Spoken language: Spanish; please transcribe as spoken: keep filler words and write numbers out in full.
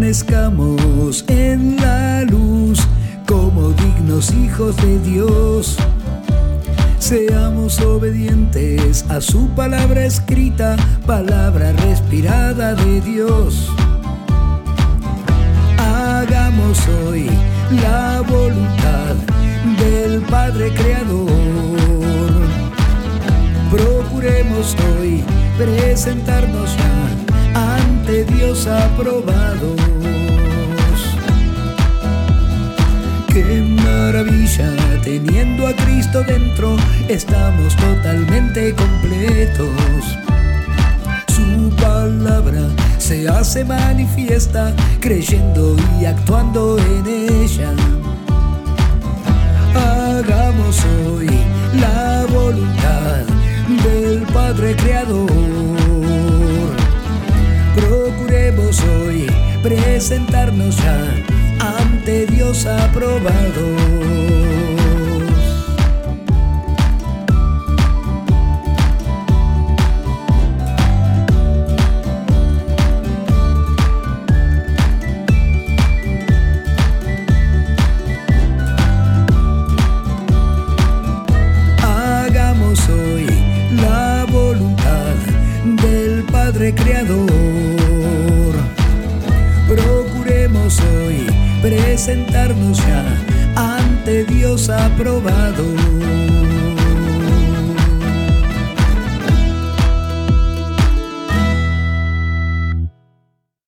permanezcamos en la luz como dignos hijos de Dios. Seamos obedientes a su palabra escrita, palabra respirada de Dios. Hagamos hoy la voluntad del Padre Creador. Procuremos hoy presentarnos ya ante Dios aprobados. ¡Qué maravilla! Teniendo a Cristo dentro, estamos totalmente completos. Su palabra se hace manifiesta, creyendo y actuando en ella. Hagamos hoy la voluntad del Padre Creador. Procuremos hoy presentarnos ya ante Dios aprobados. Hagamos hoy la voluntad del Padre Creador. Procuremos hoy presentarnos ya ante Dios aprobado.